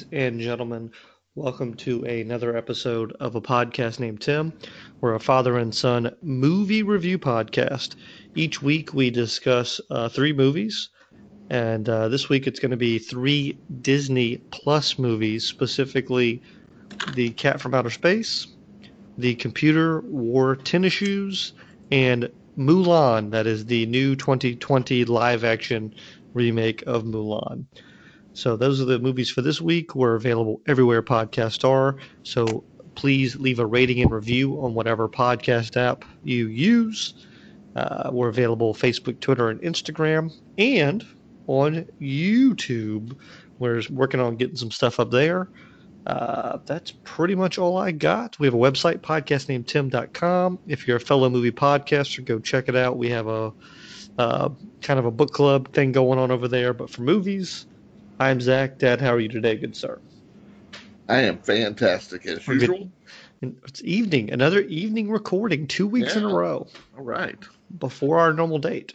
and gentlemen. Welcome to another episode of a podcast named Tim. We're a father and son movie review podcast. Each week we discuss three movies, and this week it's going to be three Disney Plus movies, specifically The Cat from Outer Space, The Computer Wore Tennis Shoes, and Mulan, that is the new 2020 live action remake of Mulan. So those are the movies for this week. We're available everywhere podcasts are. So please leave a rating and review on whatever podcast app you use. We're available Facebook, Twitter, and Instagram, and on YouTube. We're working on getting some stuff up there. That's pretty much all I got. We have a website, podcastnametim.com. If you're a fellow movie podcaster, go check it out. We have a kind of a book club thing going on over there, but for movies, I'm Zach. Dad, how are you today, good sir? I am fantastic as usual. It's evening, another evening recording, 2 weeks in a row. All right. Before our normal date.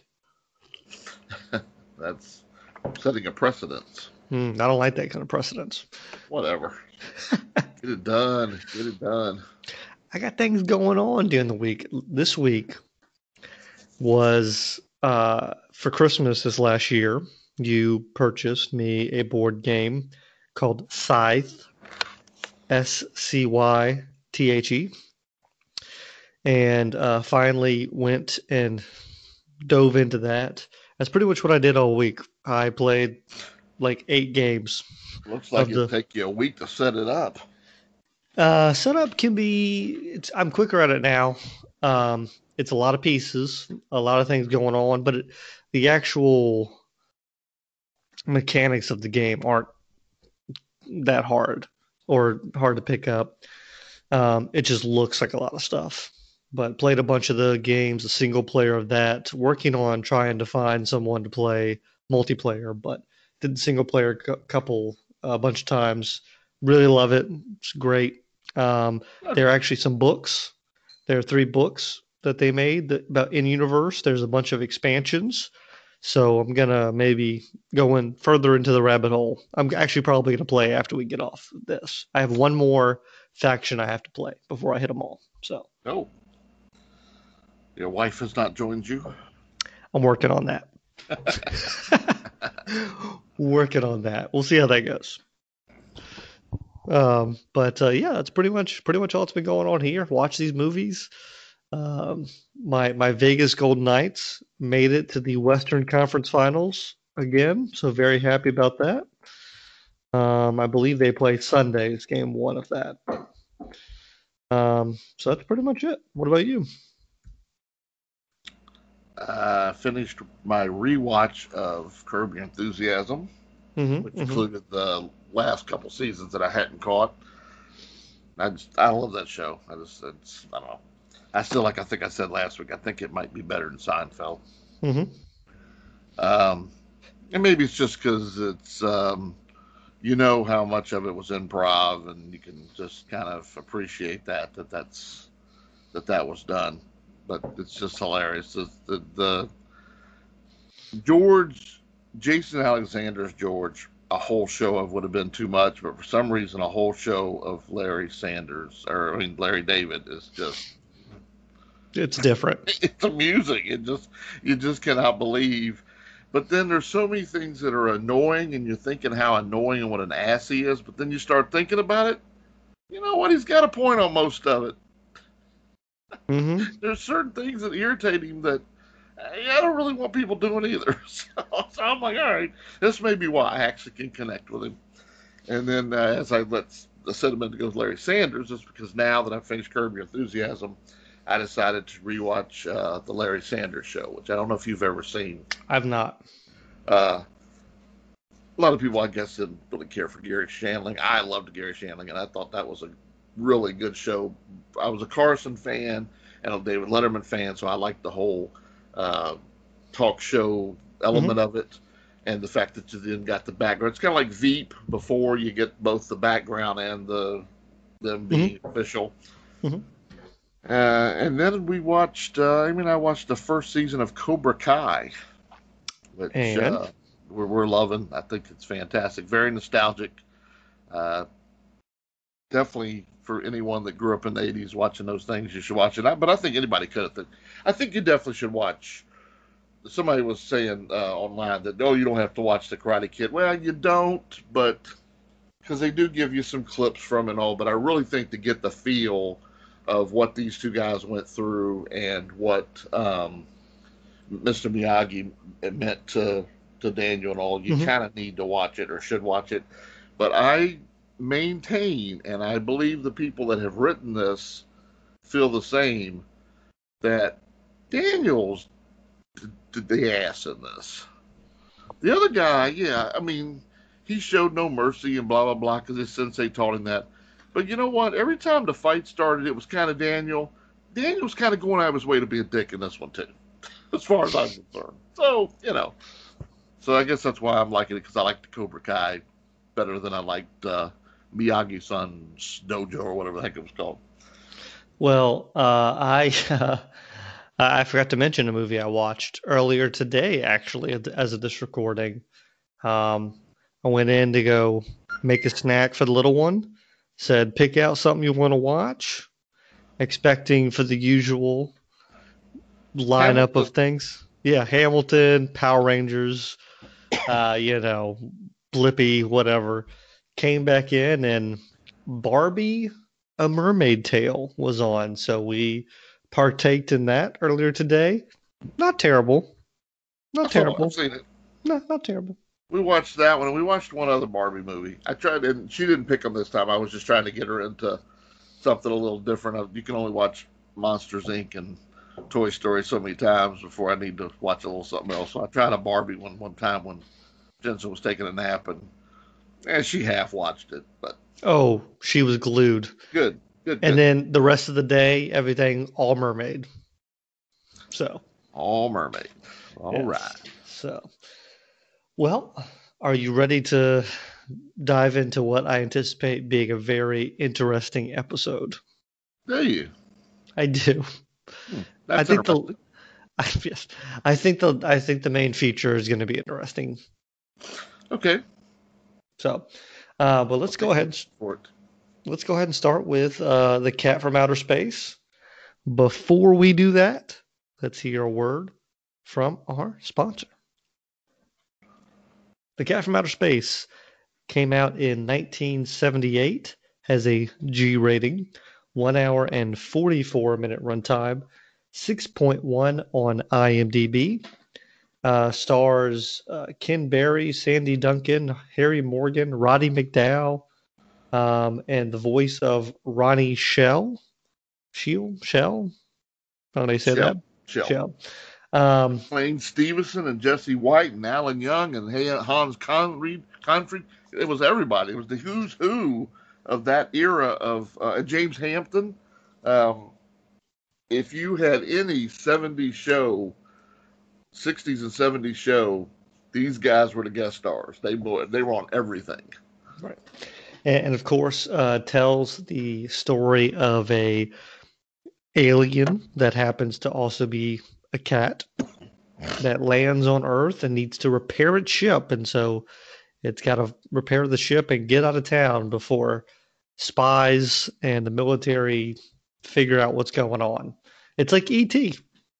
That's setting a precedence. I don't like that kind of precedence. Whatever. Get it done. Get it done. I got things going on during the week. This week was for Christmas this last year. You purchased me a board game called Scythe, Scythe, and finally went and dove into that. That's pretty much what I did all week. I played like 8 games. Looks like it'll take you a week to set it up. Setup can be, I'm quicker at it now. It's a lot of pieces, a lot of things going on, but the actual mechanics of the game aren't that hard or hard to pick up. It just looks like a lot of stuff. But played a bunch of the games, a single player of that, working on trying to find someone to play multiplayer, but did the single player couple a bunch of times. Really love it. It's great. There are actually some books. There are 3 books that they made about in-universe. There's a bunch of expansions. So I'm going to maybe go in further into the rabbit hole. I'm actually probably going to play after we get off this. I have one more faction I have to play before I hit them all. So. Oh. Your wife has not joined you? I'm working on that. Working on that. We'll see how that goes. But yeah, that's pretty much all that's been going on here. Watch these movies. My Vegas Golden Knights made it to the Western Conference Finals again, so very happy about that. I believe they play Sunday's game 1 of that. So that's pretty much it. What about you? Finished my rewatch of Curb Your Enthusiasm, which included the last couple seasons that I hadn't caught. I love that show. I don't know. I think I said last week, I think it might be better than Seinfeld. And maybe it's just because it's, how much of it was improv, and you can just kind of appreciate that was done. But it's just hilarious. The Jason Alexander's George, a whole show of would have been too much, but for some reason, a whole show of Larry David is just. It's different. It's amusing. You just cannot believe. But then there's so many things that are annoying, and you're thinking how annoying and what an ass he is. But then you start thinking about it. You know what? He's got a point on most of it. There's certain things that irritate him that I don't really want people doing either. So I'm like, all right, this may be why I actually can connect with him. And then as I said a minute ago with Larry Sanders, just because now that I've finished Curb Your Enthusiasm, I decided to rewatch the Larry Sanders Show, which I don't know if you've ever seen. I've not. A lot of people, I guess, didn't really care for Gary Shandling. I loved Gary Shandling, and I thought that was a really good show. I was a Carson fan and a David Letterman fan, so I liked the whole talk show element of it, and the fact that you then got the background. It's kind of like Veep before you get both the background and them being official. And then we watched, I watched the first season of Cobra Kai, which we're loving. I think it's fantastic. Very nostalgic. Uh, Definitely for anyone that grew up in the '80s watching those things, you should watch it. But I think anybody could. I think you definitely should watch. Somebody was saying online that, oh, you don't have to watch The Karate Kid. Well, you don't, but because they do give you some clips from it all. But I really think to get the feel of what these two guys went through and what Mr. Miyagi meant to Daniel and all, you Hmm. kind of need to watch it or should watch it. But I maintain, and I believe the people that have written this feel the same, that Daniel's the ass in this. The other guy, yeah, I mean, he showed no mercy and blah blah blah because his sensei taught him that. But you know what? Every time the fight started, it was kind of Daniel. Daniel's kind of going out of his way to be a dick in this one too, as far as I'm concerned. So so I guess that's why I'm liking it because I like the Cobra Kai better than I liked Miyagi-San's dojo or whatever the heck it was called. Well, I forgot to mention a movie I watched earlier today, actually, as of this recording. Um, I went in to go make a snack for the little one. Said, pick out something you want to watch, expecting for the usual lineup of Hamilton. things. Yeah, Hamilton, Power Rangers, you know, Blippy, whatever. Came back in and Barbie, A Mermaid Tale was on. So we partaked in that earlier today. Not terrible. I Not saw. I've terrible. seen it. No, not terrible. We watched that one, and we watched one other Barbie movie. I tried, and she didn't pick them this time. I was just trying to get her into something a little different. You can only watch Monsters Inc. and Toy Story so many times before I need to watch a little something else. So I tried a Barbie one time when Jensen was taking a nap, and she half watched it, but Oh, she was glued. good, good, And good. then the rest of the day, everything all mermaid. So, All mermaid. All right. yes. So, well, are you ready to dive into what I anticipate being a very interesting episode? There you. I do. I That's think the interesting. yes, I think the main feature is going to be interesting. Okay. So, but I'll take your word for it. let's go ahead and start with the Cat from Outer Space. Before we do that, let's hear a word from our sponsor. The Cat from Outer Space came out in 1978, has a G rating, 1 hour and 44-minute runtime, 6.1 on IMDb. Stars Ken Berry, Sandy Duncan, Harry Morgan, Roddy McDowall, and the voice of Ronnie Shell. Shell? How do they say that? Shell. Shell. Shell. Um, Lane Stevenson and Jesse White and Alan Young and Hans Conried. It was everybody. It was the who's who of that era of James Hampton. Um, if you had any '70s show, '60s and '70s show, these guys were the guest stars. They were on everything. right. And of course, tells the story of a alien that happens to also be a cat that lands on Earth and needs to repair its ship, and so it's got to repair the ship and get out of town before spies and the military figure out what's going on. It's like E.T.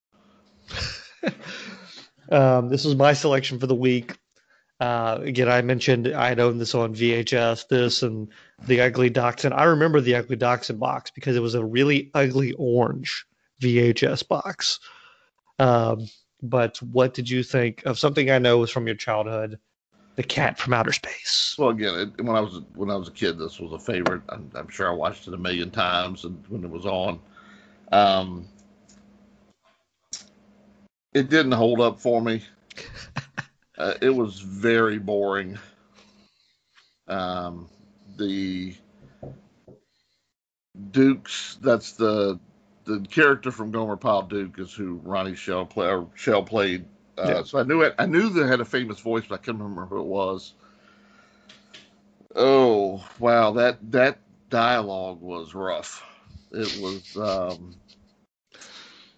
This was my selection for the week. Again, I mentioned I had owned this on VHS, this and the Ugly Dachshund. I remember the Ugly Dachshund box because it was a really ugly orange VHS box. Um, but what did you think of something I know was from your childhood, The Cat from Outer Space? Well, again, when I was a kid, this was a favorite. I'm sure I watched it a million times and when it was on. Um, it didn't hold up for me. It was very boring. Um, the Dukes, that's the character from Gomer Pyle Duke is who Ronnie Shell played. Yeah. So I knew it. I knew they had a famous voice, but I couldn't remember who it was. Oh wow, that dialogue was rough. It was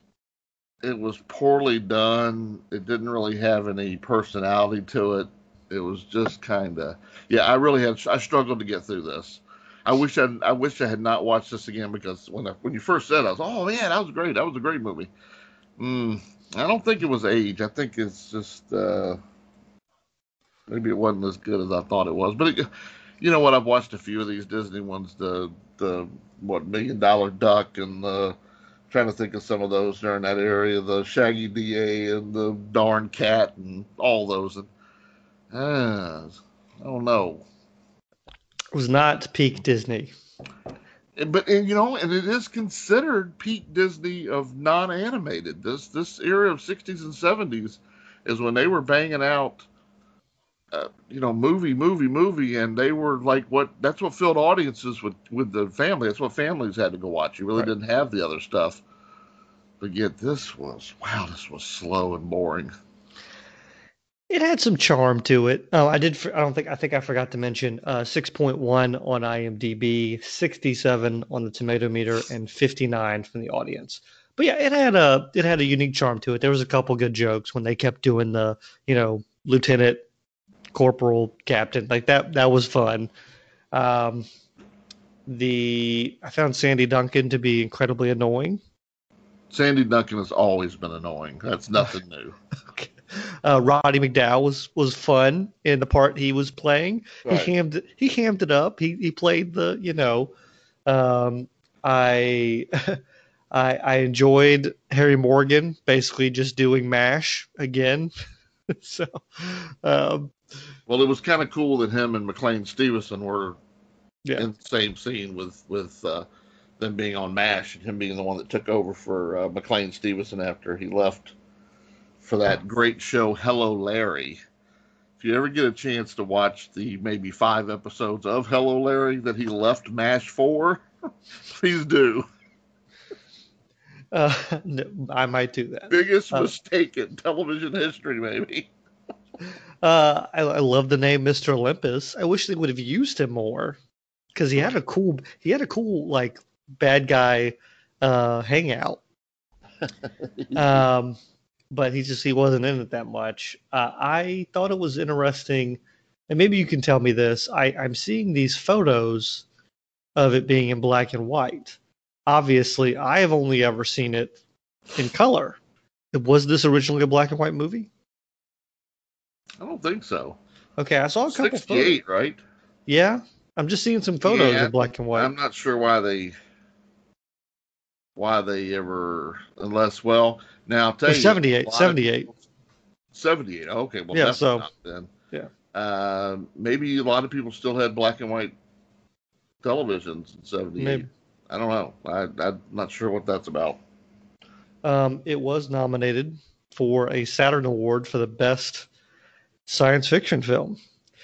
it was poorly done. It didn't really have any personality to it. It was just kind of, yeah. I struggled to get through this. I wish I had not watched this again because when you first said it, I was, oh man, that was great. That was a great movie. Mm, I don't think it was age. I think it's just maybe it wasn't as good as I thought it was. But you know what? I've watched a few of these Disney ones. The what $1 Million Duck and the trying to think of some of those during that area. The Shaggy DA and the Darn Cat and all those. And I don't know. It was not peak Disney. But you know, and it is considered peak Disney of non-animated. This era of '60s and '70s is when they were banging out, you know, movie, and they were like that's what filled audiences with the family. That's what families had to go watch. You really Right. didn't have the other stuff. But yet this was slow and boring. It had some charm to it. Oh, I think I forgot to mention 6.1 on IMDb, 67 on the tomato meter, and 59 from the audience. But yeah, it had a unique charm to it. There was a couple good jokes when they kept doing the, you know, lieutenant, corporal, captain, like that. That was fun. Um, I found Sandy Duncan to be incredibly annoying. Sandy Duncan has always been annoying. That's nothing new. Roddy McDowell was fun in the part he was playing. Right. He hammed it up. He played the, you know, I I enjoyed Harry Morgan basically just doing MASH again. So um, Well, it was kind of cool that him and McLean Stevenson were yeah, in the same scene with them being on MASH and him being the one that took over for McLean Stevenson after he left for that great show Hello Larry. If you ever get a chance to watch the maybe 5 episodes of Hello Larry that he left MASH for, please do. no, I might do that. Biggest Uh, mistake in television history, maybe. I love the name Mr. Olympus. I wish they would have used him more because he had a cool like bad guy hangout. Um, but he wasn't in it that much. I thought it was interesting, and maybe you can tell me this. I'm seeing these photos of it being in black and white. Obviously, I have only ever seen it in color. Was this originally a black and white movie? I don't think so. Okay, I saw a couple photos. 68, right? Yeah, I'm just seeing some photos Yeah, of black and white. I'm not sure why they ever unless well now I'll tell Or you 78, a lot of 78. people 78. Okay, well Yeah, definitely so not then. yeah. Maybe a lot of people still had black and white televisions in '78. Maybe. I don't know. I'm not sure what that's about. It was nominated for a Saturn Award for the best science fiction film.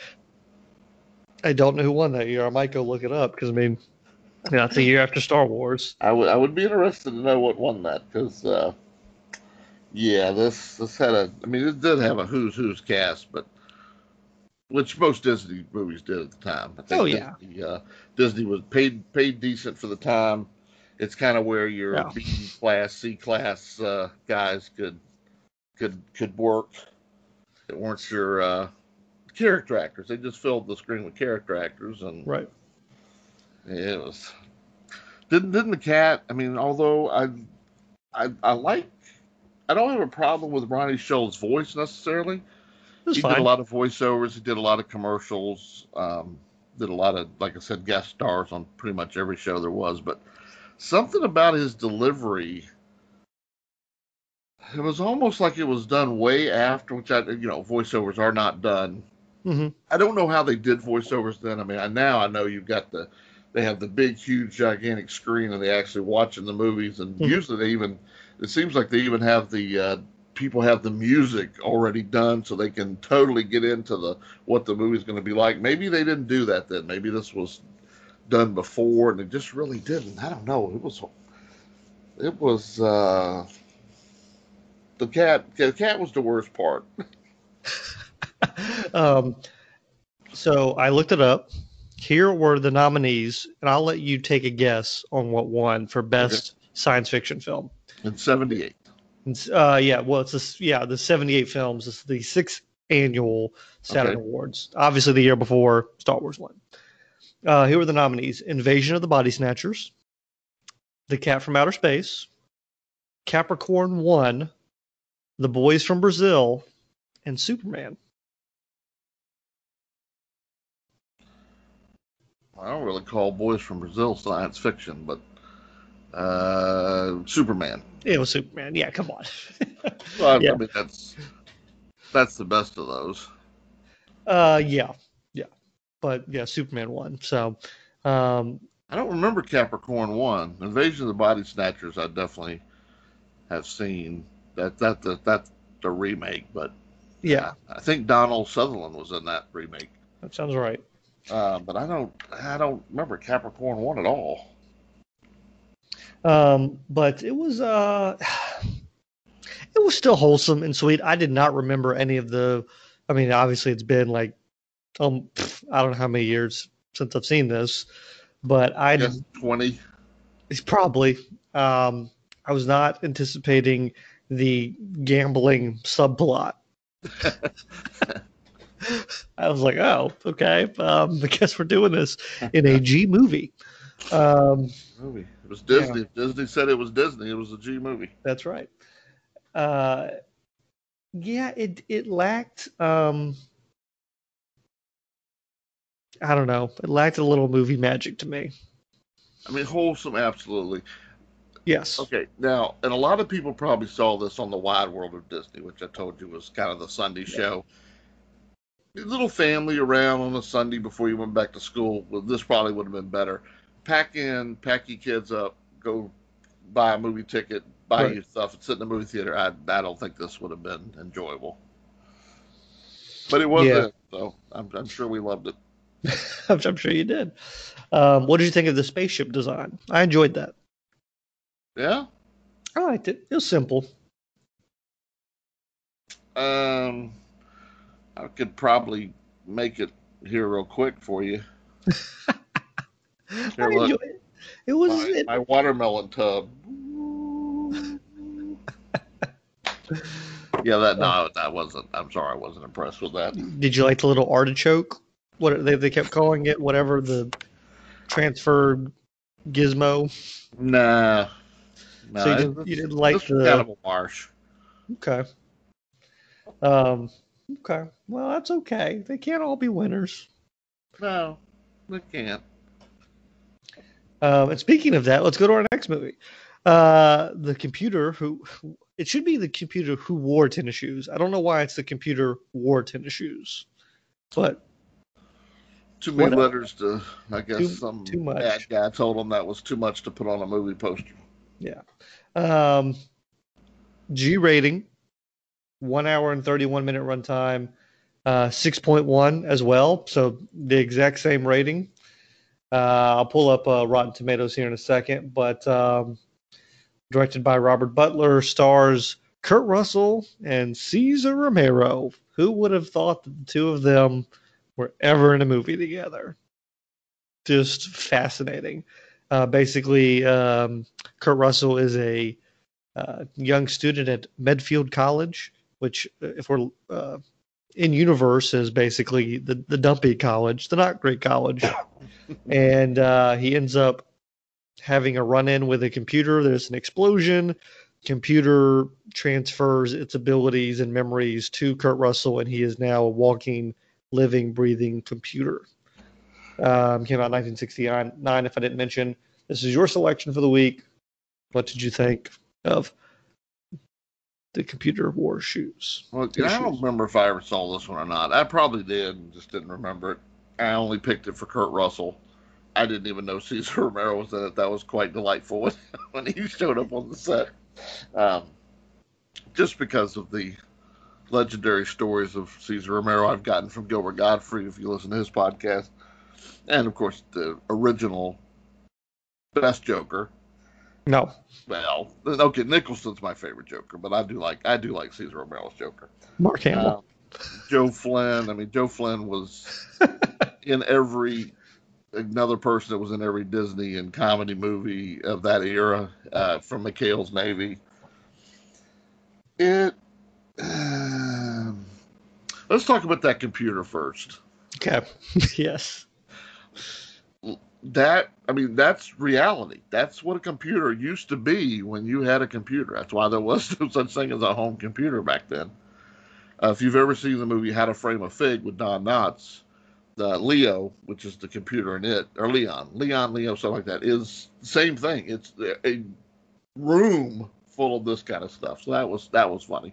I don't know who won that year. I might go look it up because I mean, you know, it's a year after Star Wars. I would be interested to know what won that because yeah, this had I mean, it did have a who's cast, but which most Disney movies did at the time. I Oh think yeah, Disney was paid decent for the time. It's kind of where your yeah, B class, C class guys could work. That weren't your character actors. They just filled the screen with character actors, and right. it was didn't the cat. I mean, although I like I don't have a problem with Ronnie Shull's voice necessarily. It was He did a fine. lot of voiceovers. He did a lot of commercials. Did a lot of, like I said, guest stars on pretty much every show there was. But something about his delivery, it was almost like it was done way after, which voiceovers are not done. Hmm. I don't know how they did voiceovers then. I mean, now I know they have the big, huge, gigantic screen and they actually watching the movies. And Hmm. usually it seems like they even have the people have the music already done so they can totally get into what the movie's going to be like. Maybe they didn't do that then. Maybe this was done before and it just really didn't. I don't know. It was the cat was the worst part. um, so I looked it up. Here were the nominees, and I'll let you take a guess on what won for Okay. best science fiction film. In '78. Yeah, well, the 78 films. It's the annual Saturn Okay. Awards. Obviously, the year before Star Wars won. Here were the nominees: Invasion of the Body Snatchers, The Cat from Outer Space, Capricorn 1, The Boys from Brazil, and Superman. I don't really call Boys from Brazil science fiction, but Superman. It was Superman. Yeah, come on. Well, I Yeah. mean that's the best of those. Yeah. Yeah. But yeah, Superman won. So, um, I don't remember Capricorn 1. Invasion of the Body Snatchers I definitely have seen. That's the remake, but yeah, I think Donald Sutherland was in that remake. that sounds right. But I don't remember Capricorn 1 at all. But it was still wholesome and sweet. I did not remember any of the. I mean, obviously, it's been like I don't know how many years since I've seen this, but I I guess did. 20. It's probably. I was not anticipating the gambling subplot. I was like, oh, okay. I guess we're doing this in a G movie. Um, Movie. It was yeah, Disney. If Disney said it was Disney, it was a G movie. that's right. Uh, yeah, it lacked. I don't know. It lacked a little movie magic to me. I mean, wholesome, absolutely. Yes. Okay, now, and a lot of people probably saw this on the Wide World of Disney, which I told you was kind of the Sunday Yeah. show. A little family around on a Sunday before you went back to school. Well, this probably would have been better. Pack your kids up, go buy a movie ticket, buy Right. your stuff, and sit in the movie theater. I don't think this would have been enjoyable, but it was Yeah. then, so I'm sure we loved it. I'm sure you did. What did you think of the spaceship design? I enjoyed that. Yeah. I liked it. It was simple. Um, I could probably make it here real quick for you. I Here, look, enjoyed it. It was. my watermelon tub. Yeah, that no, that wasn't. I'm sorry, I wasn't impressed with that. Did you like the little artichoke? What they kept calling it, whatever the transfer gizmo. Nah, So nah. you didn't like This was kind the of a marsh. okay. Um, okay. Well, that's okay. They can't all be winners. No, they can't. And speaking of that, let's go to our next movie. The computer who it should be the computer who wore tennis shoes. I don't know why it's the computer wore tennis shoes, but Too many whatever. letters to. I guess Too some bad much. guy told him that was too much to put on a movie poster. Yeah. Um, G rating, 1 hour and 31 minute runtime, 6.1 as well. So the exact same rating. I'll pull up Rotten Tomatoes here in a second, but directed by Robert Butler, stars Kurt Russell and Cesar Romero. Who would have thought that the two of them were ever in a movie together? Just fascinating. Basically, Kurt Russell is a young student at Medfield College, which, if we're in universe, is basically the dumpy college, the not great college. And he ends up having a run-in with a computer. There's an explosion. Computer transfers its abilities and memories to Kurt Russell, and he is now a walking, living, breathing computer. Came out in 1969. If I didn't mention, this is your selection for the week. What did you think of the computer wore shoes? Well, Tennis I don't shoes. remember if I ever saw this one or not. I probably did, and just didn't remember it. I only picked it for Kurt Russell. I didn't even know Cesar Romero was in it. That was quite delightful when he showed up on the set. Um, just because of the legendary stories of Cesar Romero I've gotten from Gilbert Godfrey, if you listen to his podcast, and of course the original best Joker. No, Well, okay, Nicholson's my favorite Joker, but I do like Cesar Romero's Joker. Mark Hamill. Um, Joe Flynn. I mean, Joe Flynn was in every another person that was in every Disney and comedy movie of that era, from McHale's Navy. It Let's talk about that computer first. Okay. Yes. That's reality. That's what a computer used to be when you had a computer. That's why there was no such thing as a home computer back then. If you've ever seen the movie How to Frame a Fig with Don Knotts, the Leo, which is the computer in it, or Leo, something like that, is the same thing. It's a room full of this kind of stuff. So that was funny.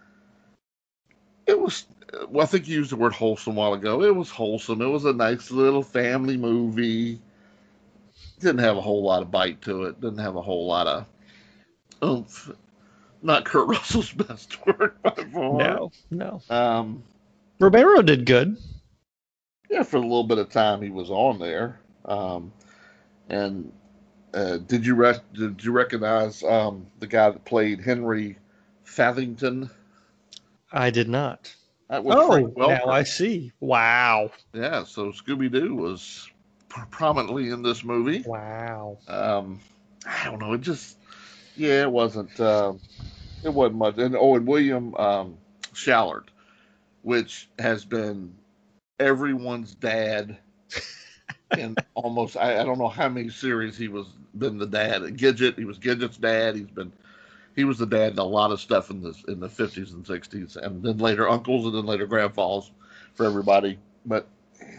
It was, well, I think you used the word wholesome a while ago. It was wholesome. It was a nice little family movie. Didn't have a whole lot of bite to it. Didn't have a whole lot of oomph. Not Kurt Russell's best work by far. No. Um, Romero did good. yeah, for a little bit of time he was on there. And did you recognize the guy that played Henry Fathington? I did not. That was Frank Welker. Now I see. Wow. Yeah, so Scooby Doo was prominently in this movie. Wow. I don't know. It wasn't. It wasn't much. And William Shallard, which has been everyone's dad in almost. I don't know how many series been the dad. Gidget, he was Gidget's dad. He was the dad in a lot of stuff in the 50s and 60s, and then later uncles, and then later grandfathers for everybody. But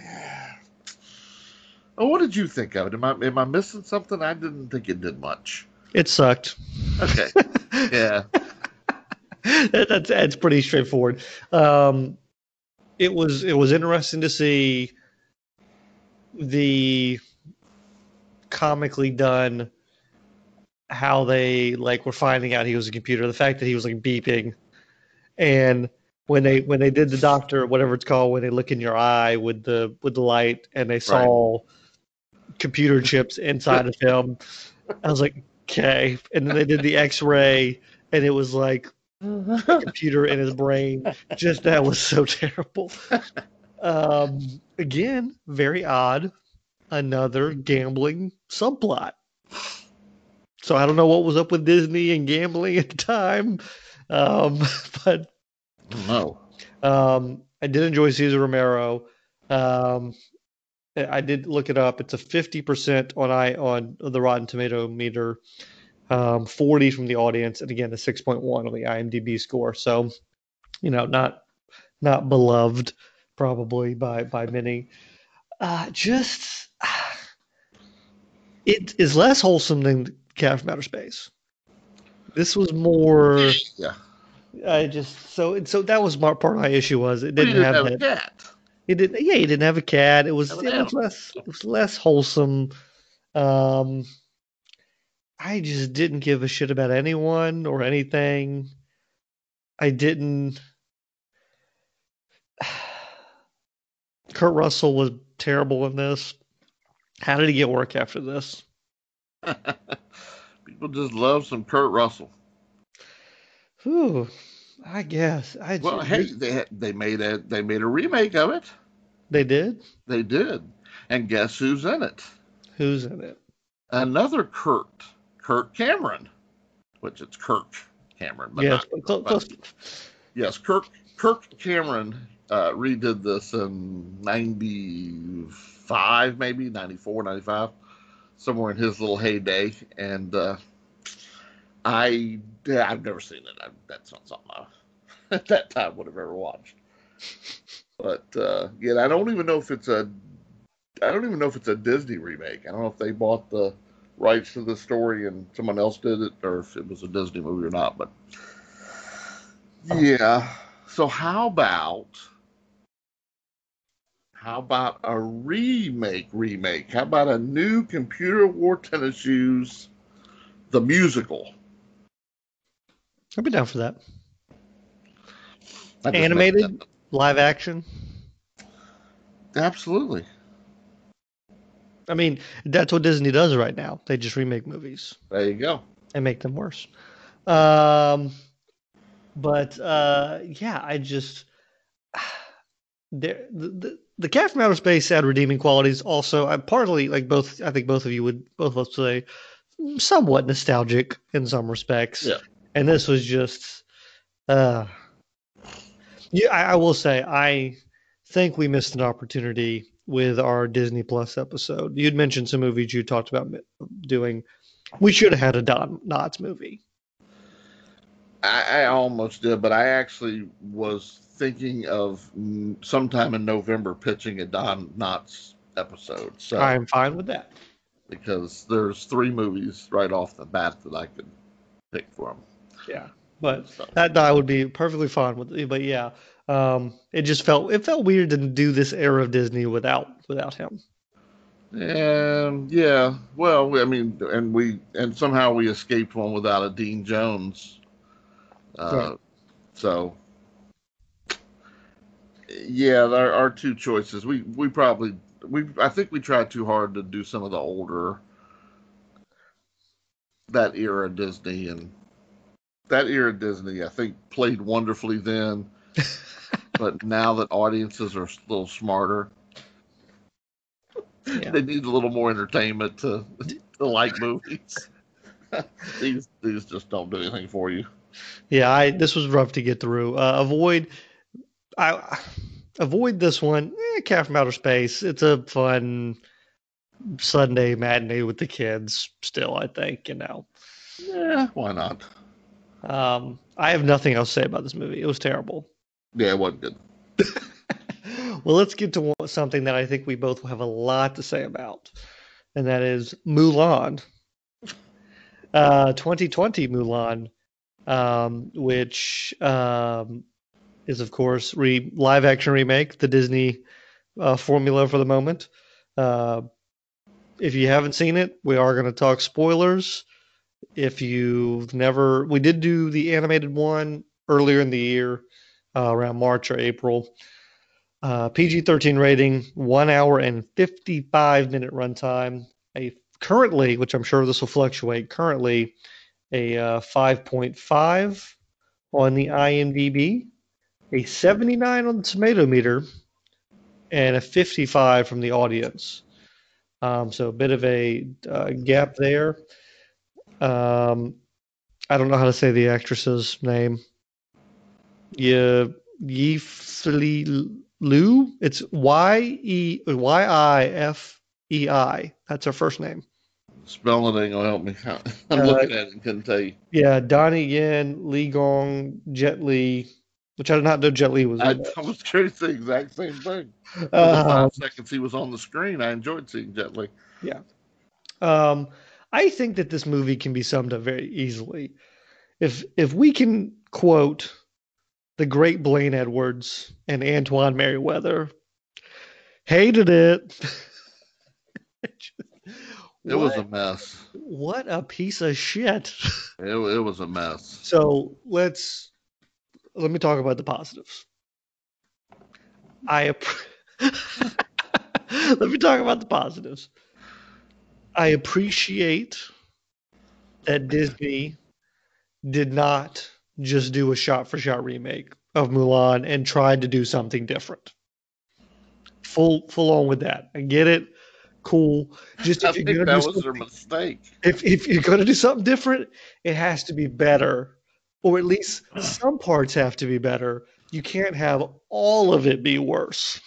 what did you think of it? Am I missing something? I didn't think it did much. It sucked. Okay. Yeah. That's pretty straightforward. It was interesting to see the comically done how they were finding out he was a computer. The fact that he was beeping, and when they did the doctor, whatever it's called, when they look in your eye with the light, and they saw computer chips inside of him, I was like, okay. And then they did the X-ray, and it was like a computer in his brain. Just that was so terrible. Again, very odd. Another gambling subplot. So I don't know what was up with Disney and gambling at the time, but no. I did enjoy Cesar Romero. I did look it up. It's a 50% on the Rotten Tomato meter, 40 from the audience, and again a 6.1 on the IMDb score. So, not beloved probably by many. It is less wholesome than Cat from Outer Space. This was more. Yeah. So that was part of my issue was it didn't have a cat. It didn't. Yeah, he didn't have a cat. It was less wholesome. I just didn't give a shit about anyone or anything. I didn't. Kurt Russell was terrible in this. How did he get work after this? People just love some Kurt Russell. Ooh, I guess. They made a remake of it. They did? They did. And guess who's in it? Who's in it? Another Kurt Cameron, which it's Kirk Cameron. But yes, yes, Kirk Cameron redid this in 95, maybe 94, 95, somewhere in his little heyday. And I've never seen it. That's not something I at that time would have ever watched. But I don't even know if it's a Disney remake. I don't know if they bought the rights to the story and someone else did it, or if it was a Disney movie or not. But yeah. So how about a remake? How about a new Computer Wore Tennis Shoes, the musical? I'd be down for that. Animated, live action. Absolutely. I mean, that's what Disney does right now. They just remake movies. There you go. And make them worse. I just the Cat from Outer Space had redeeming qualities. Also, I think both of us say somewhat nostalgic in some respects. Yeah. And this was just Yeah, I will say I think we missed an opportunity with our Disney Plus episode. You'd mentioned some movies you talked about doing. We should have had a Don Knotts movie. I almost did, but I actually was thinking of sometime in November pitching a Don Knotts episode. So I'm fine with that. because there's three movies right off the bat that I could pick from. Yeah, but So that I would be perfectly fine with it. But yeah, it felt weird to do this era of Disney without him. and yeah, well, I mean, and somehow we escaped one without a Dean Jones. Right. Uh, so yeah, there are two choices. We probably we I think we tried too hard to do some of the older that era Disney, and that era Disney I think played wonderfully then, but now that audiences are a little smarter, Yeah. they need a little more entertainment to like movies. These just don't do anything for you. Yeah, this was rough to get through. I avoid this one. Cat from Outer Space. It's a fun Sunday matinee with the kids. Still, I think. Yeah, why not? I have nothing else to say about this movie. It was terrible. Yeah, it wasn't good. Well, let's get to something that I think we both have a lot to say about, and that is Mulan. 2020 Mulan, which is of course live action remake, the Disney formula for the moment. Uh, if you haven't seen it, we are going to talk spoilers. If you've never, we did do the animated one earlier in the year, around March or April. PG-13 rating, 1 hour and 55-minute runtime. Currently, which I'm sure this will fluctuate, currently a 5.5 on the IMDb, a 79 on the tomato meter, and a 55 from the audience. So a bit of a gap there. Um, I don't know how to say the actress's name. Yifei Liu. It's Yifei. That's her first name. Spelling ain't gonna help me. I'm Uh, looking at it and couldn't tell you. yeah, Donnie Yen, Li Gong, Jet Li, which I did not know Jet Li was I, in I was curious the exact same thing. it. For the 5 seconds he was on the screen, I enjoyed seeing Jet Li. Yeah. Um, I think that this movie can be summed up very easily. If we can quote the great Blaine Edwards and Antoine Merriweather, hated it. It was What a mess. what a piece of shit. It was a mess. So let me talk about the positives. I let me talk about the positives. I appreciate that Disney did not just do a shot for shot remake of Mulan and tried to do something different. Full on with that. I get it. Cool. Just I if you're think gonna do that was their something, mistake. if you're gonna do something different, it has to be better, or at least some parts have to be better. You can't have all of it be worse.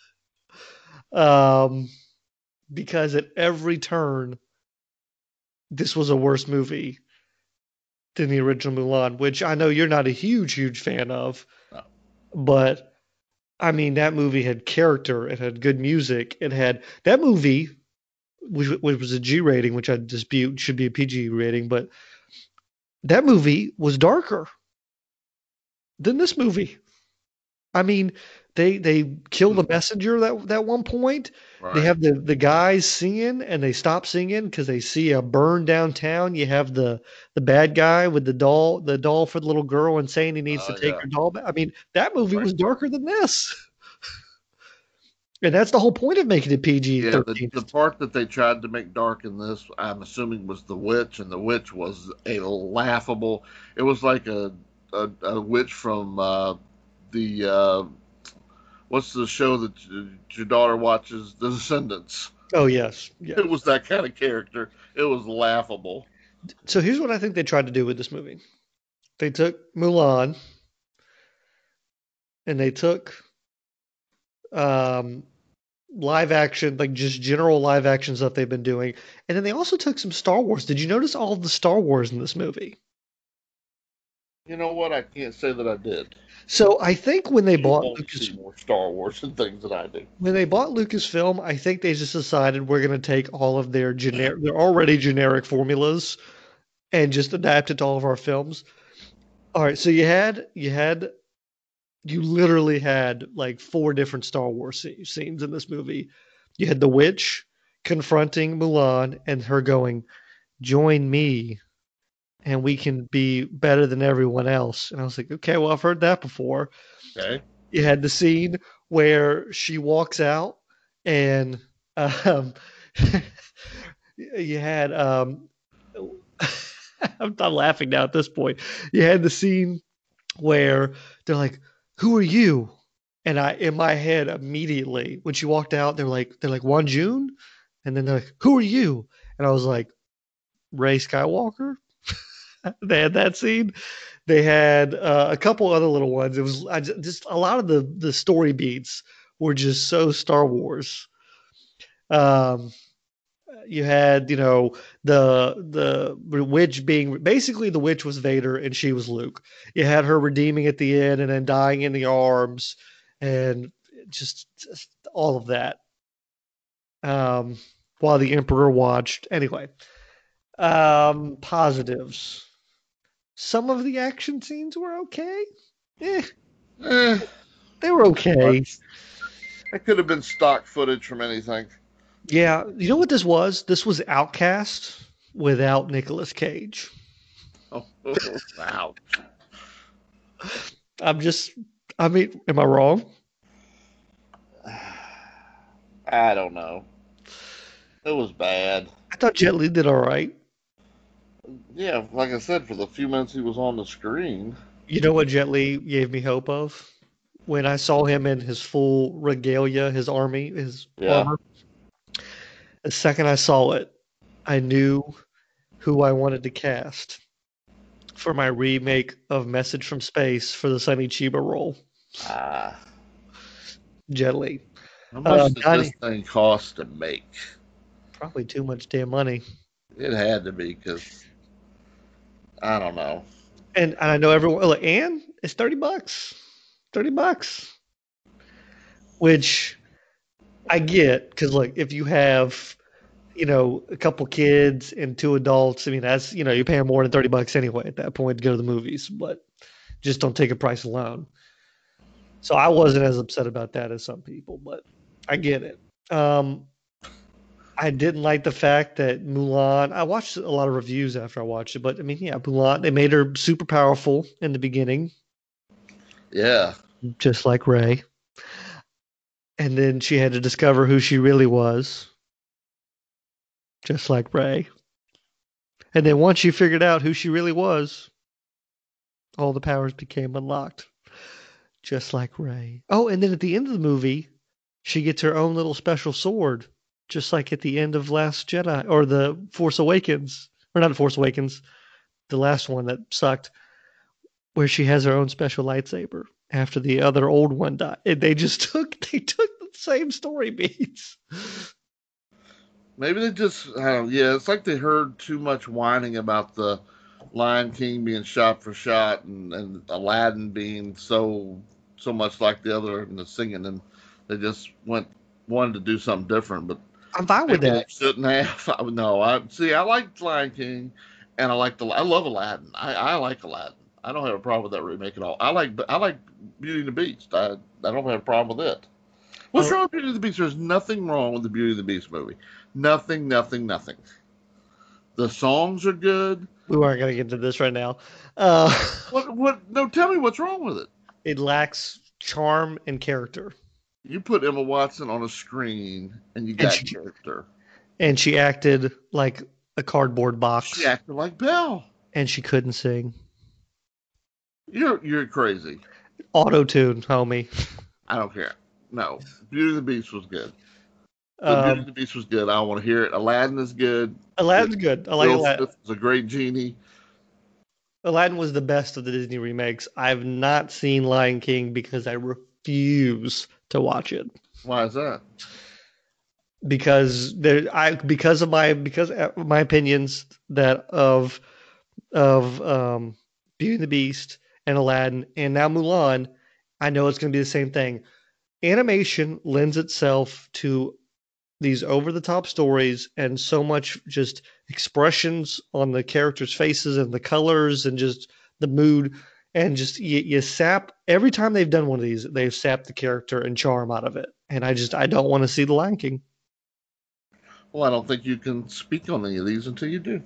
Um, because at every turn, this was a worse movie than the original Mulan, which I know you're not a huge fan of, No. but I mean that movie had character, it had good music, it had that movie, which was a G rating, which I dispute should be a PG rating, but that movie was darker than this movie. I mean, they kill the Hmm. messenger that one point. They Right. have the guys singing and they stop singing because they see a burn downtown. You have the bad guy with the doll for the little girl and saying he needs to Oh take yeah. her doll back. I mean, that movie Right. was darker than this. And that's the whole point of making it PG Yeah. The 13. the part that they tried to make dark in this, I'm assuming, was the witch, and the witch was a laughable. It was like a witch from the what's the show that your daughter watches, The Descendants. Oh yes, yeah. It was that kind of character. It was laughable. So here's what I think they tried to do with this movie. They took Mulan and they took um, live action, like just general live action stuff they've been doing, and then they also took some Star Wars. Did you notice all of the Star Wars in this movie? You know what? I can't say that I did. So I think when they You bought want to see more Star Wars and things than I do. Lucasfilm, I think they just decided we're going to take all of their already generic formulas and just adapt it to all of our films. All right, so you literally had like four different Star Wars scenes in this movie. You had the witch confronting Mulan and her going, "Join me, and we can be better than everyone else." And I was like, "Okay, well, I've heard that before." Okay. You had the scene where she walks out, and um, you had I'm not laughing now at this point. You had the scene where they're like, "Who are you?" And I, in my head, immediately when she walked out, they're like Wan Jun, and then they're like, "Who are you?" And I was like, "Ray Skywalker." They had that scene. They had a couple other little ones. It was just a lot of the story beats were just so Star Wars. Um, you had the witch being basically the witch was Vader and she was Luke. You had her redeeming at the end and then dying in the arms, and just all of that. Um, while the Emperor watched. Anyway, positives. Some of the action scenes were okay. Eh, Eh, they were okay. much. It could have been stock footage from anything. Yeah, you know what this was? This was Outcast without Nicolas Cage. Oh, wow. I'm just, I mean, am I wrong? I don't know. It was bad. I thought Jet Li did all right. Yeah, like I said, for the few minutes he was on the screen. You know what Jet Li gave me hope of? When I saw him in his full regalia, his army, his Yeah. armor, the second I saw it, I knew who I wanted to cast for my remake of Message from Space for the Sonny Chiba role. Ah, Jet Li. how much did this Donnie, thing cost to make? probably too much damn money. It had to be because I don't know. And I know everyone, like, and it's $30. $30. Which I get, because like if you have, a couple kids and two adults, I mean that's you're paying more than $30 anyway at that point to go to the movies, but just don't take a price alone. So I wasn't as upset about that as some people, but I get it. Um, I didn't like the fact that Mulan. I watched a lot of reviews after I watched it, but I mean, yeah, Mulan. They made her super powerful in the beginning, Yeah. just like Rey, and then she had to discover who she really was, just like Rey. And then once she figured out who she really was, all the powers became unlocked, just like Rey. Oh, and then at the end of the movie, she gets her own little special sword, just like at the end of Last Jedi or the Force Awakens, or not the Force Awakens, the last one that sucked, where she has her own special lightsaber after the other old one died. And they took the same story beats. Maybe they just, I don't, yeah, it's like they heard too much whining about the Lion King being shot for shot and Aladdin being so much like the other and the singing, and they just wanted to do something different. But I'm fine with maybe they that. shouldn't have. I would know. I see. I like Lion King, and I love Aladdin. I like Aladdin. I don't have a problem with that remake at all. I like Beauty and the Beast. I don't have a problem with it. What's Oh, wrong with Beauty and the Beast? There's nothing wrong with the Beauty and the Beast movie. Nothing, nothing, nothing. The songs are good. we weren't going to get into this right now. Uh, What? No, tell me what's wrong with it. it lacks charm and character. You put Emma Watson on a screen and you And got she character. and she acted like a cardboard She box, acted like Belle. and she couldn't sing. You're crazy. Auto tune, homie. I don't care. No, Beauty and the Beast was good. The Beauty and Um, the Beast was good. I want to hear it. Aladdin is good. Aladdin's good. I like Will Aladdin. Smith is a great genie. Aladdin was the best of the Disney remakes. I've not seen Lion King because I refuse to watch it. Why is that? Because of my opinions that of Beauty and the Beast and Aladdin and now Mulan, I know it's going to be the same thing. Animation lends itself to these over the top stories and so much just expressions on the characters' faces and the colors and just the mood and just you sap every time they've done one of these, they've sapped the character and charm out of it. And I don't want to see the Lion King. Well, I don't think you can speak on any of these until you do.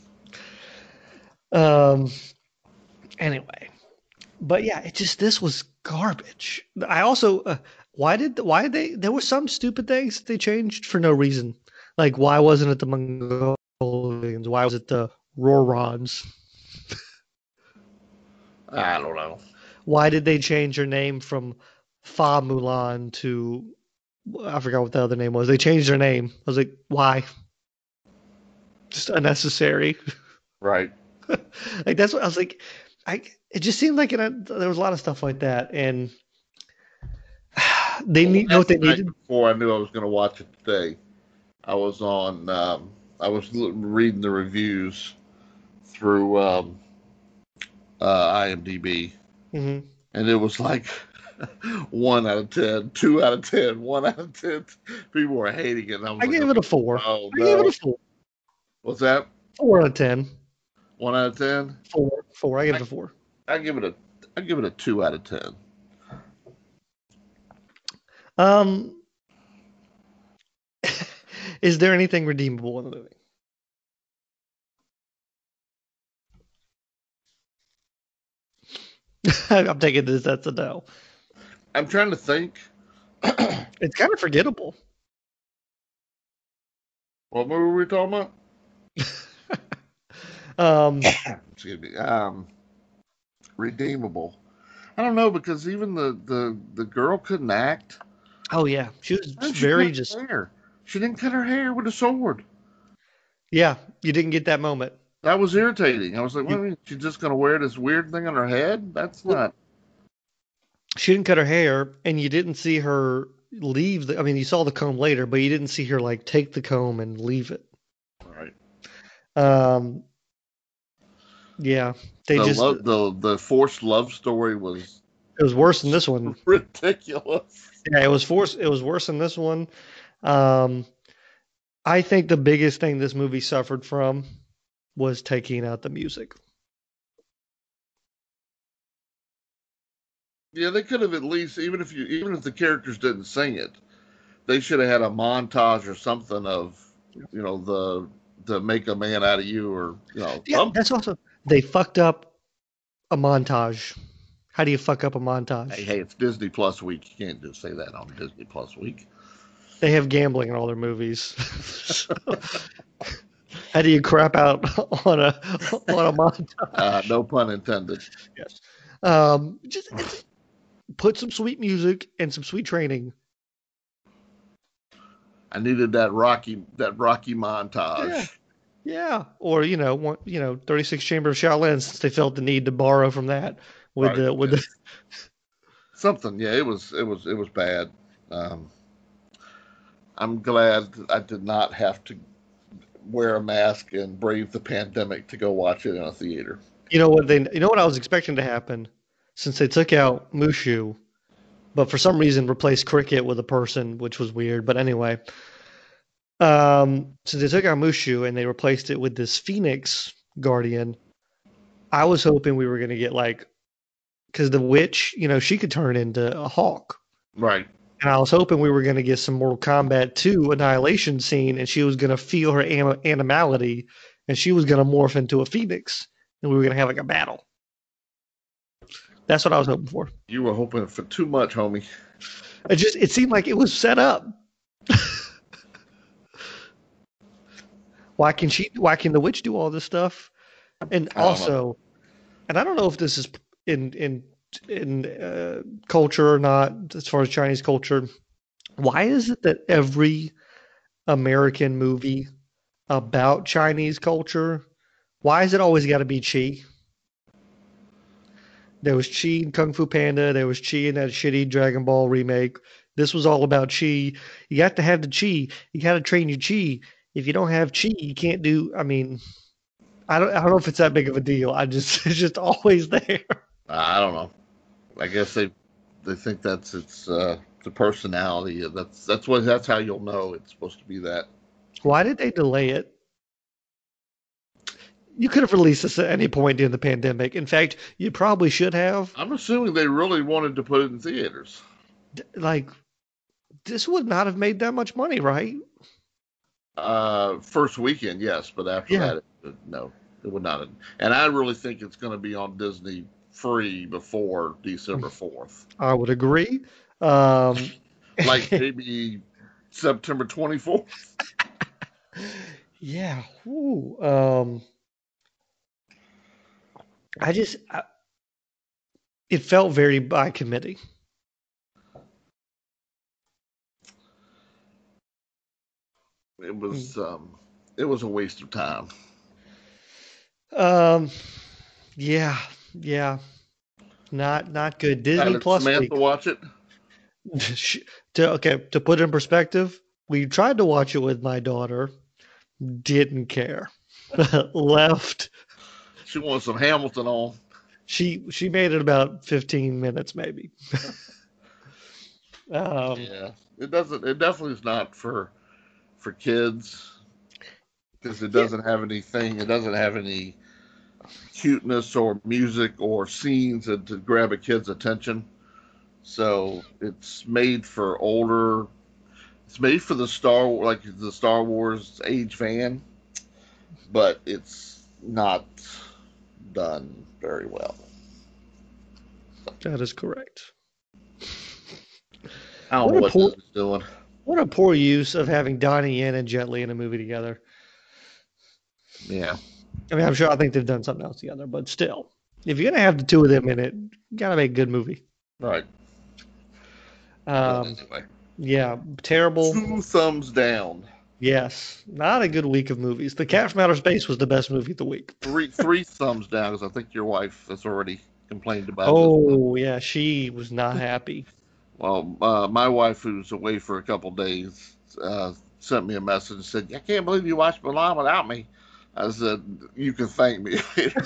Um anyway, but yeah, this was garbage. I also why did they there were some stupid things that they changed for no reason. Like why wasn't it the Mongolians? Why was it the Rorons? I don't know. Why did they change her name from Fa Mulan to I forgot what the other name was. They changed her name. I was like, why? Just unnecessary. Right. Like that's what I was like. It just seemed like there was a lot of stuff like that, and they Well, need know what last they night needed. before I knew I was going to watch it today, I was on. Reading the reviews through IMDb, Hmm. and it was like 1 out of 10, 2 out of 10, 1 out of 10. People were hating it. And I was I like, gave it a 4. oh I gave it a no. 4. What's that? 4 out of 10. 1 out of 10? 4. 4. I gave I, it a 4. I give it a 2 out of 10. Um, is there anything redeemable in the movie? I'm taking this. That's a no. I'm trying to think. It's kind of forgettable. What movie were we talking about? um, Excuse me. Redeemable. I don't know because even the girl couldn't act. oh yeah, she was And she cut very her just hair. She didn't cut her hair with a sword. yeah. You didn't get that moment. That was irritating. I was like, You, what? She's just gonna wear this weird thing on her head? That's well, not she didn't cut her hair, and you didn't see her leave. I mean, you saw the comb later, but you didn't see her like take the comb and leave it. right. Um, yeah, they just The forced love story was it was worse than this one. ridiculous. Yeah, it was forced. It was worse than this one. Um, I think the biggest thing this movie suffered from was taking out the music. Yeah, they could have at least even if the characters didn't sing it, they should have had a montage or something of the make a man out of you or Yeah, something. that's also they fucked up a montage. How do you fuck up a montage? Hey, it's Disney Plus week. You can't just say that on Disney Plus week. They have gambling in all their movies. How do you crap out on a montage? No pun intended. Yes. Just put some sweet music and some sweet training. I needed that Rocky Yeah. montage. Yeah. Or 36 Chamber of Shaolin since they felt the need to borrow from that with Right. the Something. Yeah, it was bad. Um, I'm glad I did not have to wear a mask and brave the pandemic to go watch it in a theater. you know what I was expecting to happen since they took out Mushu, but for some reason replaced Cricket with a person, which was weird. But anyway, so they took out Mushu and they replaced it with this Phoenix Guardian. I was hoping we were going to get like, because the witch, she could turn into a hawk. Right. And I was hoping we were going to get some Mortal Kombat 2 Annihilation scene and she was going to feel her animality and she was going to morph into a phoenix and we were going to have like a battle. That's what I was hoping for. You were hoping for too much, homie. It seemed like it was set up. Why can the witch do all this stuff? And I don't know. also, and I don't know if this is in culture or not as far as Chinese culture. Why is it that every American movie about Chinese culture, why is it always got to be Chi? There was Chi in Kung Fu Panda. There was Chi in that shitty Dragon Ball remake. This was all about Chi. You got to have the Chi. You got to train your Chi. If you don't have Chi, you can't do. I mean, I don't know if it's that big of a deal. I just it's just always there. I don't know. I guess they think that's its the personality. That's how you'll know it's supposed to be that. Why did they delay it? You could have released this at any point during the pandemic. In fact, you probably should have. I'm assuming they really wanted to put it in theaters. Like, this would not have made that much money, right? First weekend, yes, but after Yeah, that, no, it would not have. And I really think it's going to be on Disney free before December 4th. I would agree. Um, Like maybe September 24th. yeah. Ooh, it felt very by committee. It Mm. was um, it was a waste of time. Um, yeah, yeah. Not good. How Disney did Plus Samantha week. watch it? To put it in perspective, we tried to watch it with my daughter, didn't care. Left. She wanted some Hamilton on. She made it about 15 minutes maybe. Um, Yeah, it doesn't. It definitely is not for kids because it yeah, doesn't have anything. It doesn't have any cuteness or music or scenes to grab a kid's attention. So it's made for older. It's made for the Star Wars age fan, but it's not done very well. that is correct. I don't What know a what poor Disney's doing. what a poor use of having Donnie Yen and Jet Li in a movie together. Yeah, I mean, I think they've done something else together, but still, if you're gonna have the two of them in it, you gotta make a good movie. right. But Um, anyway, yeah, terrible. 2 thumbs down. Yes, not a good week of movies. The Cat from Outer Space was the best movie of the week. Three thumbs down because I think your wife has already complained about this. Oh yeah, she was not happy. Well, my wife, who's away for a couple days, sent me a message and said, "I can't believe you watched Milan without me." I said, "You can thank me later."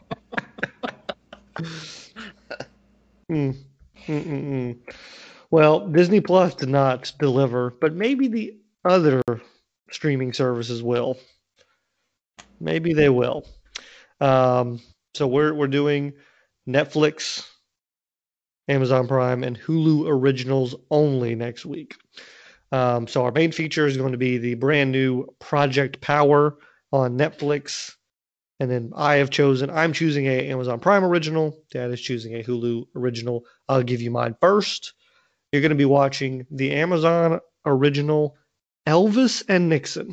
Mm, mm, mm, mm. Well, Disney Plus did not deliver, but maybe the other streaming services will. Maybe they will. Um, so we're doing Netflix, Amazon Prime, and Hulu originals only next week. So our main feature is going to be the brand new Project Power on Netflix. And then I'm choosing a Amazon Prime original. Dad is choosing a Hulu original. I'll give you mine first. You're going to be watching the Amazon original Elvis and Nixon.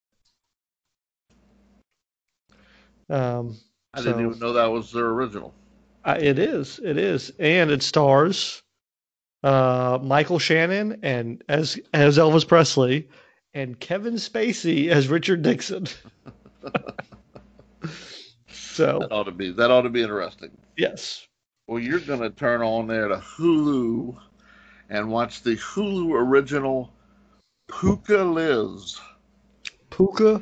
Um, I didn't so even know that was their original. it is, and it stars Michael Shannon and as Elvis Presley, and Kevin Spacey as Richard Nixon. So That ought to be interesting. yes, Well, you're gonna turn on there to Hulu and watch the Hulu original Puka Lives. Puka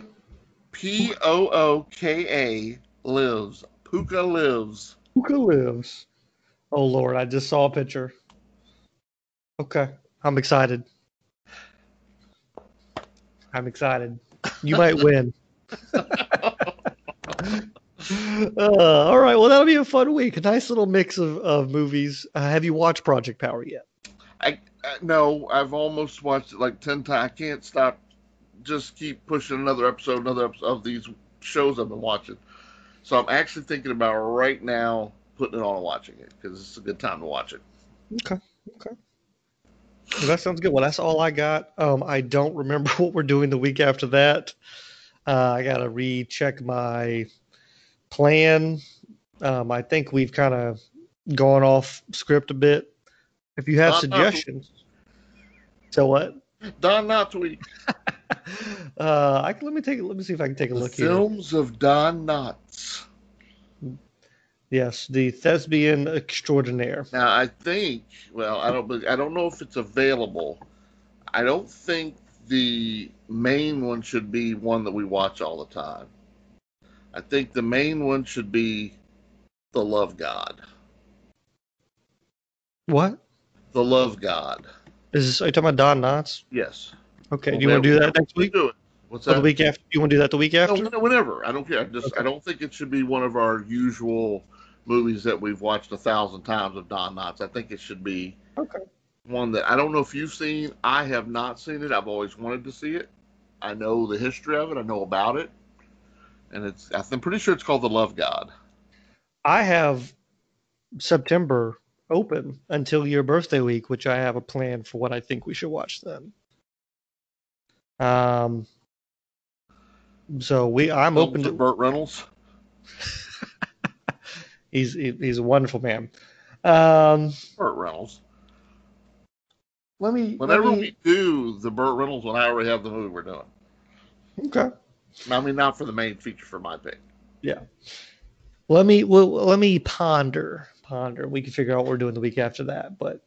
Pooka lives. Puka lives. Puka lives. Oh Lord, I just saw a picture. Okay, I'm excited. I'm excited. You might win. All right. Well, that'll be a fun week. A nice little mix of movies. Have you watched Project Power yet? I no, I've almost watched it like 10 times. I can't stop. Just keep pushing another episode of these shows I've been watching. So I'm actually thinking about right now putting it on and watching it because it's a good time to watch it. Okay. Okay. Well, that sounds good. Well, that's all I got. I don't remember what we're doing the week after that. I gotta recheck my plan. I think we've kind of gone off script a bit. If you have Don Knotts, suggestions, so what? Don Knotts, Let me see if I can take a the look here. films of Don Knotts. Yes, the thespian extraordinaire. Now I think, well, I don't know if it's available. I don't think the main one should be one that we watch all the time. I think the main one should be The Love God. What The Love God. is this? Are you talking about Don Knotts? Yes. Okay, do you want to do Whenever that next we week do it. What's or the that? week after? You want to do that the week No, after? whenever. I don't care. I Okay. don't think it should be one of our usual movies that we've watched 1,000 times of Don Knotts. I think it should be Okay. one that I don't know if you've seen. I have not seen it. I've always wanted to see it. I know the history of it. I know about it, and I'm pretty sure it's called The Love God. I have September open until your birthday week, which I have a plan for what I think we should watch then. Um, so I'm open Films of to. Burt Reynolds. He's a wonderful man. Um, Burt Reynolds. let Whenever me. we do the Burt Reynolds one, I already have the movie we're doing. Okay. I mean, not for the main feature, for my pick. Yeah. Let me ponder. We can figure out what we're doing the week after that. But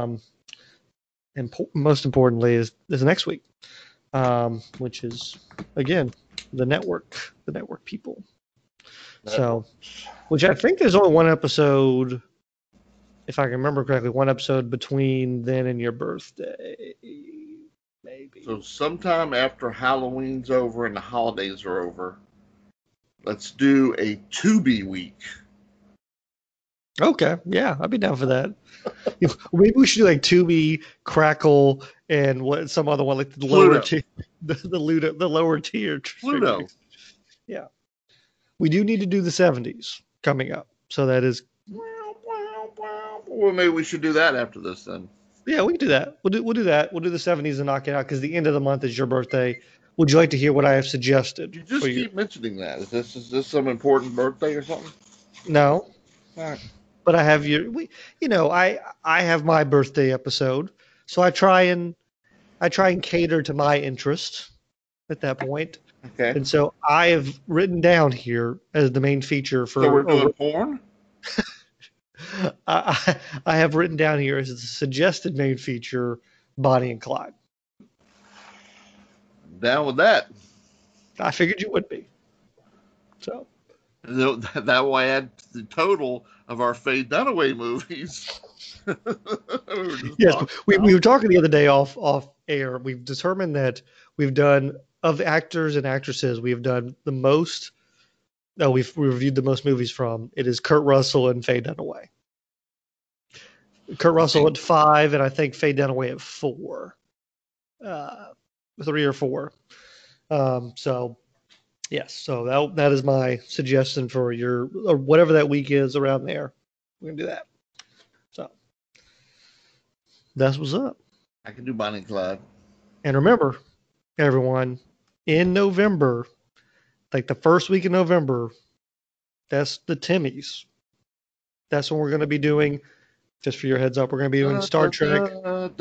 most importantly is next week, which is again the network people. So, which I think there's only one episode, if I can remember correctly, one episode between then and your birthday, maybe. So sometime after Halloween's over and the holidays are over, let's do a Tubi week. Okay, yeah, I'd be down for that. Maybe we should do like Tubi, Crackle, and what some other one like the lower tier, the lower tier. Pluto. Yeah, we do need to do the 70s coming up, so that is. Well, maybe we should do that after this then. Yeah, we can do that. We'll do that. We'll do the 70s and knock it out because the end of the month is your birthday. Would you like to hear what I have suggested? You just for keep mentioning that. Is this some important birthday or something? No, All right. but I have I have my birthday episode, so I try and cater to my interest at that point. Okay. And so I have written down here as the main feature for. So we're doing porn? I have written down here as the suggested main feature, Bonnie and Clyde. Down with that. I figured you would be. So That will add to the total of our Faye Dunaway movies. yes, we were talking the other day off air. We've determined that we've done of the actors and actresses we've done the most. No, we've reviewed the most movies from. It is Kurt Russell and Faye Dunaway. Kurt Russell at 5, and I think Faye Dunaway at 4, 3 or 4. So yes, so that is my suggestion for your or whatever that week is around there. We're gonna do that. So that's what's up. I can do Bonnie and Clyde. And remember, everyone, in November, like the first week in November, that's the Timmys. That's when we're going to be doing, just for your heads up, we're going to be doing Star Trek.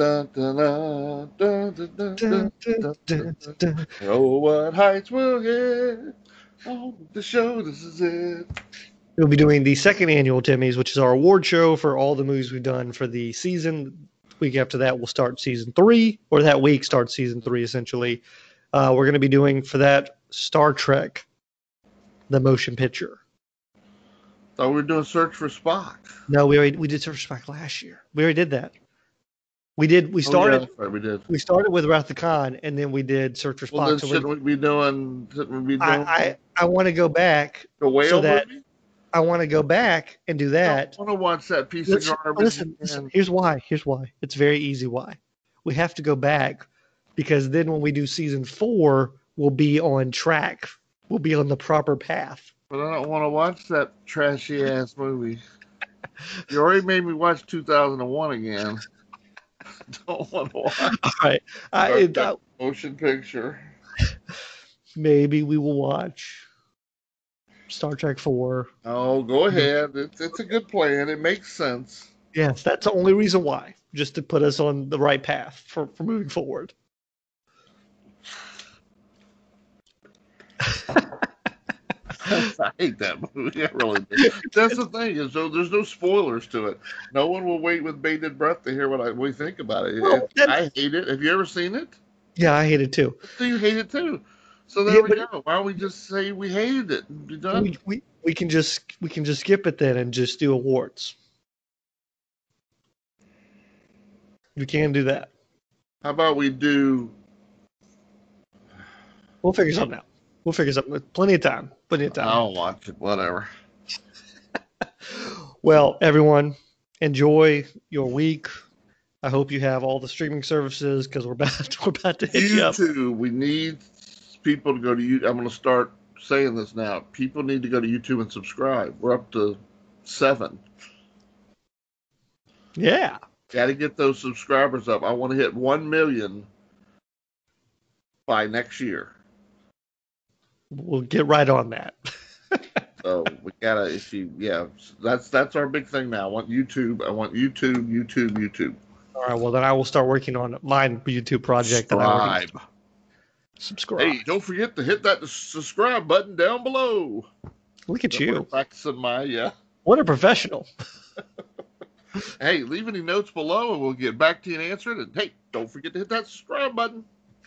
Oh, what heights we'll get. Oh, the show, this is it. We'll be doing the second annual Timmys, which is our award show for all the movies we've done for the season. Week after that, we'll start season 3, or that week starts season 3, essentially. We're going to be doing for that Star Trek, the motion picture. Thought we were doing Search for Spock. No, we did Search for Spock last year. We already did that. We started. Oh, yeah, right, we did. We started with Wrath of Khan, and then we did Search for Spock. Well, then shouldn't we be doing? I want to go back. The whale movie? I want to go back and do that. I want to watch that piece of garbage. Listen, here's why. It's very easy why. We have to go back because then when we do season 4, we'll be on track. We'll be on the proper path. But I don't want to watch that trashy ass movie. You already made me watch 2001 again. Don't want to watch. All right. Motion picture. Maybe we will watch Star Trek 4. Oh, go ahead. It's a good plan. It makes sense. Yes, that's the only reason why. Just to put us on the right path for moving forward. I hate that movie. I really do. That's the thing is, so there's no spoilers to it. No one will wait with bated breath to hear what we think about it. Well, I hate it. Have you ever seen it? yeah, I hate it too. So you hate it too. So Yeah, there we but go. Why don't we just say we hated it and be done? we can just skip it then and just do awards. We can do that. How about we do? We'll figure something out. We'll figure something. Plenty of time. Plenty of I time. don't watch it. Whatever. Well, everyone, enjoy your week. I hope you have all the streaming services because we're about to hit you up. YouTube. We need people to go to YouTube. I'm going to start saying this now. People need to go to YouTube and subscribe. We're up to 7. Yeah. Got to get those subscribers up. I want to hit 1 million by next year. We'll get right on that. So we gotta, that's our big thing now. I want YouTube. YouTube. All right. Well, then I will start working on my YouTube project. Subscribe. Hey, don't forget to hit that subscribe button down below. Look at you. Practicing my What a professional. Hey, leave any notes below and we'll get back to you and answer it. And hey, don't forget to hit that subscribe button.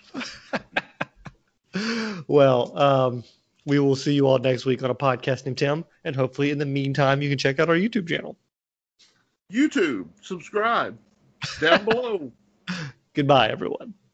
Well, we will see you all next week on a podcast named Tim, and hopefully in the meantime you can check out our YouTube channel. YouTube, subscribe down below. Goodbye, everyone.